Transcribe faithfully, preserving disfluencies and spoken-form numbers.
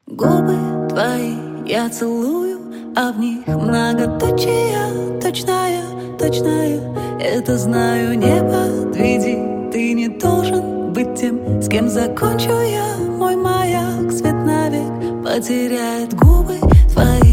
Губы твои я целую, а в них многоточие, точная, точная. Это знаю, не подведи, ты не должен быть тем, с кем закончу я. Мой маяк свет навек потеряет. Губы твои